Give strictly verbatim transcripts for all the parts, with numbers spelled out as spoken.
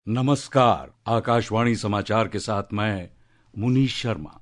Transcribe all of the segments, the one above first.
नमस्कार, आकाशवाणी समाचार के साथ मैं मुनीश शर्मा।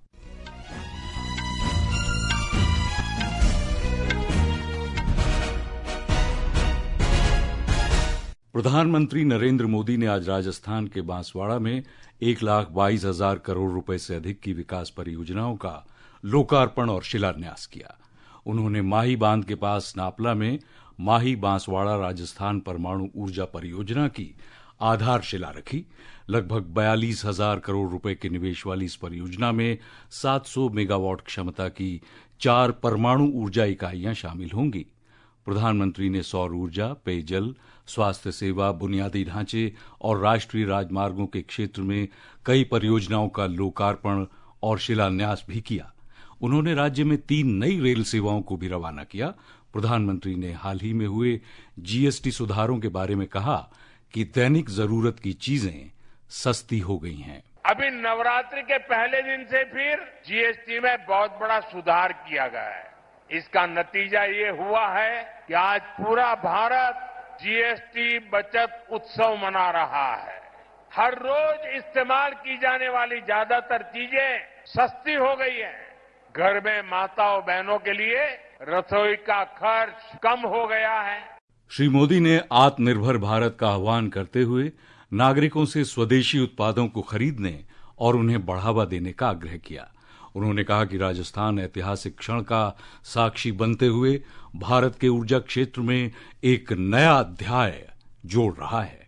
प्रधानमंत्री नरेंद्र मोदी ने आज राजस्थान के बांसवाड़ा में एक लाख बाईस हजार करोड़ रुपए से अधिक की विकास परियोजनाओं का लोकार्पण और शिलान्यास किया। उन्होंने माही बांध के पास नापला में माही बांसवाड़ा राजस्थान परमाणु ऊर्जा परियोजना की आधारशिला रखी। लगभग बयालीस हजार करोड़ रुपए के निवेश वाली इस परियोजना में सात सौ मेगावाट क्षमता की चार परमाणु ऊर्जा इकाइयां शामिल होंगी। प्रधानमंत्री ने सौर ऊर्जा, पेयजल, स्वास्थ्य सेवा, बुनियादी ढांचे और राष्ट्रीय राजमार्गों के क्षेत्र में कई परियोजनाओं का लोकार्पण और शिलान्यास भी किया। उन्होंने राज्य में तीन नई रेल सेवाओं को भी रवाना किया। प्रधानमंत्री ने हाल ही में हुए जीएसटी सुधारों के बारे में कहा कि दैनिक जरूरत की चीजें सस्ती हो गई हैं। अभी नवरात्रि के पहले दिन से फिर जीएसटी में बहुत बड़ा सुधार किया गया है। इसका नतीजा ये हुआ है कि आज पूरा भारत जीएसटी बचत उत्सव मना रहा है। हर रोज इस्तेमाल की जाने वाली ज्यादातर चीजें सस्ती हो गई हैं। घर में माताओं बहनों के लिए रसोई का खर्च कम हो गया है। श्री मोदी ने आत्मनिर्भर भारत का आह्वान करते हुए नागरिकों से स्वदेशी उत्पादों को खरीदने और उन्हें बढ़ावा देने का आग्रह किया। उन्होंने कहा कि राजस्थान ऐतिहासिक क्षण का साक्षी बनते हुए भारत के ऊर्जा क्षेत्र में एक नया अध्याय जोड़ रहा है।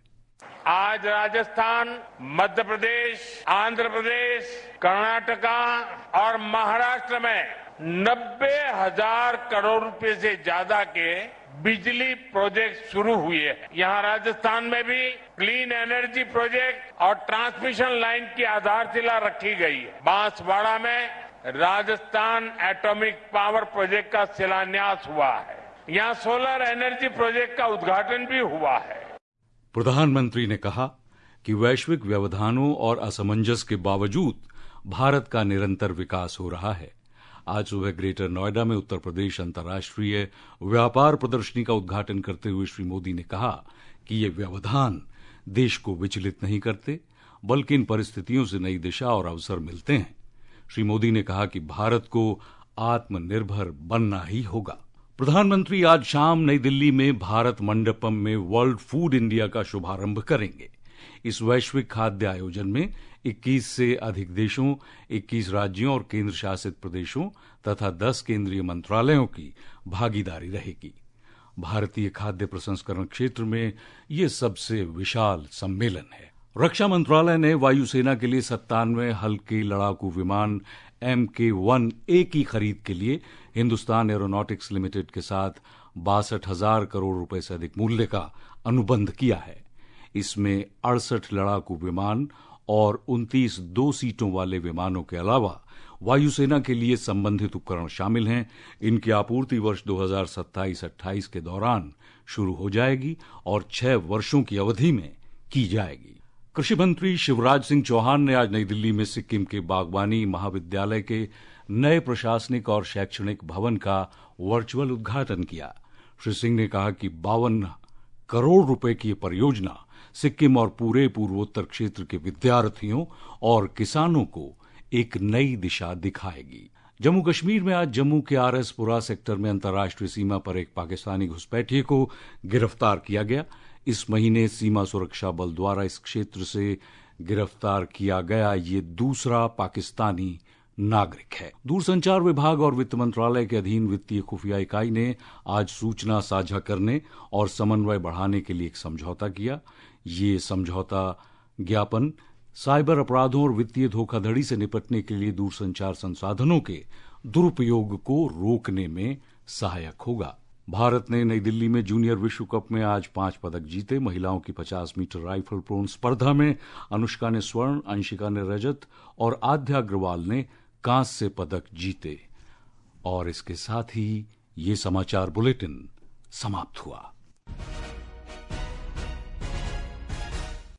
आज राजस्थान, मध्य प्रदेश, आंध्र प्रदेश, कर्नाटका और महाराष्ट्र में नब्बे हजार करोड़ रुपए से ज्यादा के बिजली प्रोजेक्ट शुरू हुए हैं। यहाँ राजस्थान में भी क्लीन एनर्जी प्रोजेक्ट और ट्रांसमिशन लाइन की आधारशिला रखी गई है। बांसवाड़ा में राजस्थान एटॉमिक पावर प्रोजेक्ट का शिलान्यास हुआ है। यहाँ सोलर एनर्जी प्रोजेक्ट का उद्घाटन भी हुआ है। प्रधानमंत्री ने कहा कि वैश्विक व्यवधानों और असमंजस के बावजूद भारत का निरंतर विकास हो रहा है। आज सुबह ग्रेटर नोएडा में उत्तर प्रदेश अंतर्राष्ट्रीय व्यापार प्रदर्शनी का उद्घाटन करते हुए श्री मोदी ने कहा कि ये व्यवधान देश को विचलित नहीं करते, बल्कि इन परिस्थितियों से नई दिशा और अवसर मिलते हैं। श्री मोदी ने कहा कि भारत को आत्मनिर्भर बनना ही होगा। प्रधानमंत्री आज शाम नई दिल्ली में भारत मंडपम में वर्ल्ड फूड इंडिया का शुभारंभ करेंगे। इस वैश्विक खाद्य आयोजन में इक्कीस से अधिक देशों, इक्कीस राज्यों और केंद्र शासित प्रदेशों तथा दस केंद्रीय मंत्रालयों की भागीदारी रहेगी। भारतीय खाद्य प्रसंस्करण क्षेत्र में यह सबसे विशाल सम्मेलन है। रक्षा मंत्रालय ने वायुसेना के लिए सत्तानवे हल्के लड़ाकू विमान एम के वन ए की खरीद के लिए हिंदुस्तान एरोनॉटिक्स लिमिटेड के साथ बासठ हजार करोड़ रुपए से अधिक मूल्य का अनुबंध किया है। इसमें अड़सठ लड़ाकू विमान और उनतीस दो सीटों वाले विमानों के अलावा वायुसेना के लिए संबंधित उपकरण शामिल हैं। इनकी आपूर्ति वर्ष दो हजार सत्ताईस अट्ठाईस के दौरान शुरू हो जाएगी और छह वर्षों की अवधि में की जाएगी। कृषि मंत्री शिवराज सिंह चौहान ने आज नई दिल्ली में सिक्किम के बागवानी महाविद्यालय के नए प्रशासनिक और शैक्षणिक भवन का वर्चुअल उद्घाटन किया। श्री सिंह ने कहा कि बावन करोड़ रुपए की परियोजना सिक्किम और पूरे पूर्वोत्तर क्षेत्र के विद्यार्थियों और किसानों को एक नई दिशा दिखाएगी। जम्मू कश्मीर में आज जम्मू के आर एस पुरा सेक्टर में अंतर्राष्ट्रीय सीमा पर एक पाकिस्तानी घुसपैठिए को गिरफ्तार किया गया। इस महीने सीमा सुरक्षा बल द्वारा इस क्षेत्र से गिरफ्तार किया गया ये दूसरा पाकिस्तानी नागरिक है। दूरसंचार विभाग और वित्त मंत्रालय के अधीन वित्तीय खुफिया इकाई ने आज सूचना साझा करने और समन्वय बढ़ाने के लिए एक समझौता किया। ये समझौता ज्ञापन साइबर अपराधों और वित्तीय धोखाधड़ी से निपटने के लिए दूरसंचार संसाधनों के दुरुपयोग को रोकने में सहायक होगा। भारत ने नई दिल्ली में जूनियर विश्व कप में आज पांच पदक जीते। महिलाओं की पचास मीटर राइफल प्रोन स्पर्धा में अनुष्का ने स्वर्ण, अंशिका ने रजत और आध्या अग्रवाल ने कांस्य पदक जीते। और इसके साथ ही ये समाचार बुलेटिन समाप्त हुआ।